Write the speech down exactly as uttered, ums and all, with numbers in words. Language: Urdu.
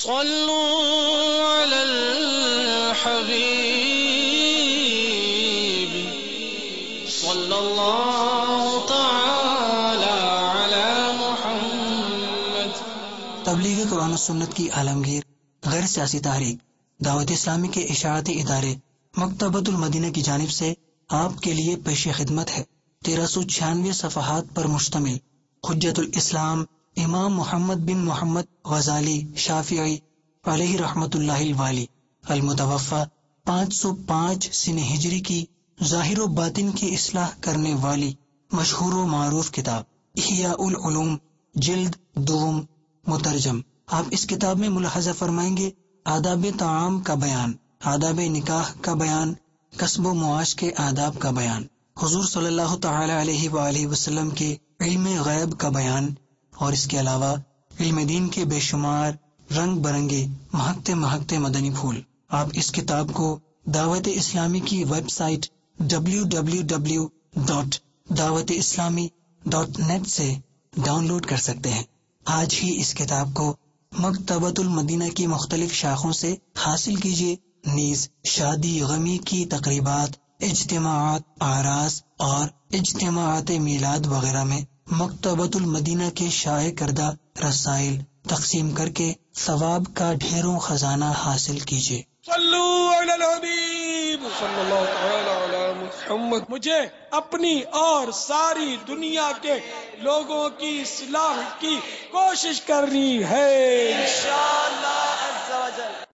صلوا علی الحبیب صلی اللہ تعالی علی محمد۔ تبلیغ قرآن و سنت کی عالمگیر غیر سیاسی تحریک دعوت اسلامی کے اشاعتی ادارے مکتبۃ المدینہ کی جانب سے آپ کے لیے پیش خدمت ہے تیرہ سو چھیانوے صفحات پر مشتمل حجت الاسلام امام محمد بن محمد غزالی شافعی علیہ رحمت اللہ الوالی المتوفى پانچ سو پانچ سن ہجری کی ظاہر و باطن کی اصلاح کرنے والی مشہور و معروف کتاب احیاء العلوم جلد دوم مترجم۔ آپ اس کتاب میں ملاحظہ فرمائیں گے آداب طعام کا بیان، آداب نکاح کا بیان، کسب و معاش کے آداب کا بیان، حضور صلی اللہ تعالی علیہ وآلہ وسلم کے علم غیب کا بیان، اور اس کے علاوہ علم دین کے بے شمار رنگ برنگے مہکتے مہکتے مدنی پھول۔ آپ اس کتاب کو دعوت اسلامی کی website W W W dot Dawat Islami dot net سے ڈاؤن لوڈ کر سکتے ہیں۔ آج ہی اس کتاب کو مکتبۃ المدینہ کی مختلف شاخوں سے حاصل کیجیے، نیز شادی غمی کی تقریبات، اجتماعات، اعراس اور اجتماعات میلاد وغیرہ میں مکتبۃ المدینہ کے شائع کردہ رسائل تقسیم کر کے ثواب کا ڈھیروں خزانہ حاصل کیجیے۔ صلو علی الحبیب صلی اللہ تعالی علی محمد۔ مجھے اپنی اور ساری دنیا کے لوگوں کی اصلاح کی کوشش کرنی ہے انشاءاللہ۔